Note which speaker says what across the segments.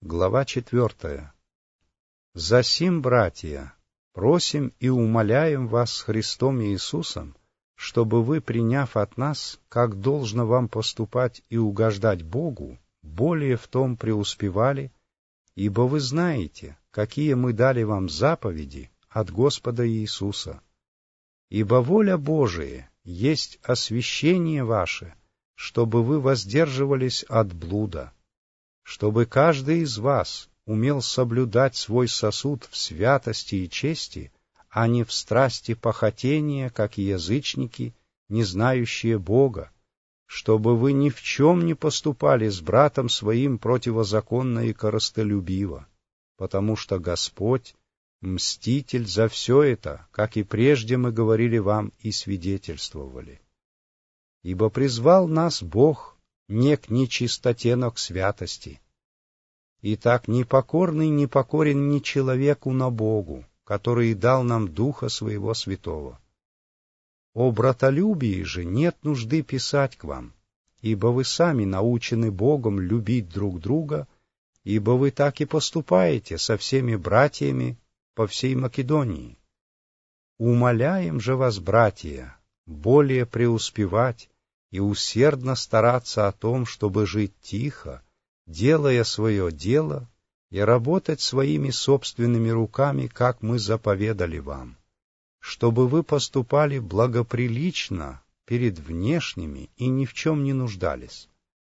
Speaker 1: Глава 4. «Засим, братья, просим и умоляем вас с Христом Иисусом, чтобы вы, приняв от нас, как должно вам поступать и угождать Богу, более в том преуспевали, ибо вы знаете, какие мы дали вам заповеди от Господа Иисуса. Ибо воля Божия есть освящение ваше, чтобы вы воздерживались от блуда, чтобы каждый из вас умел соблюдать свой сосуд в святости и чести, а не в страсти похотения, как язычники, не знающие Бога, чтобы вы ни в чем не поступали с братом своим противозаконно и корыстолюбиво, потому что Господь — мститель за все это, как и прежде мы говорили вам и свидетельствовали. Ибо призвал нас Бог не к нечистоте, но к святости. Итак, непокорный не покорен ни человеку, но Богу, который дал нам Духа Своего Святого. О братолюбии же нет нужды писать к вам, ибо вы сами научены Богом любить друг друга, ибо вы так и поступаете со всеми братьями по всей Македонии. Умоляем же вас, братья, более преуспевать и усердно стараться о том, чтобы жить тихо, делая свое дело, и работать своими собственными руками, как мы заповедали вам, чтобы вы поступали благоприлично перед внешними и ни в чем не нуждались.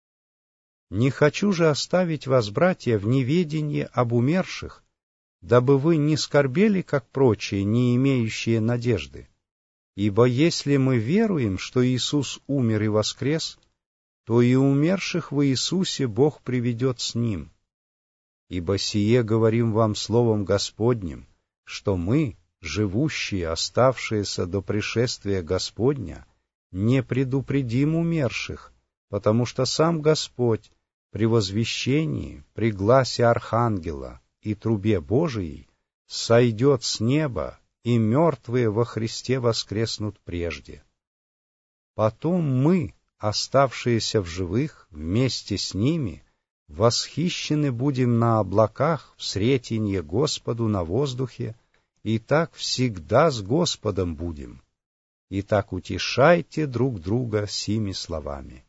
Speaker 1: Не хочу же оставить вас, братья, в неведении об умерших, дабы вы не скорбели, как прочие, не имеющие надежды. Ибо если мы веруем, что Иисус умер и воскрес, то и умерших в Иисусе Бог приведет с Ним. Ибо сие говорим вам словом Господним, что мы, живущие, оставшиеся до пришествия Господня, не предупредим умерших, потому что сам Господь при возвещении, при гласе Архангела и трубе Божией сойдет с неба, и мертвые во Христе воскреснут прежде. Потом мы, оставшиеся в живых, вместе с ними, восхищены будем на облаках в сретенье Господу на воздухе, и так всегда с Господом будем. И так утешайте друг друга сими словами.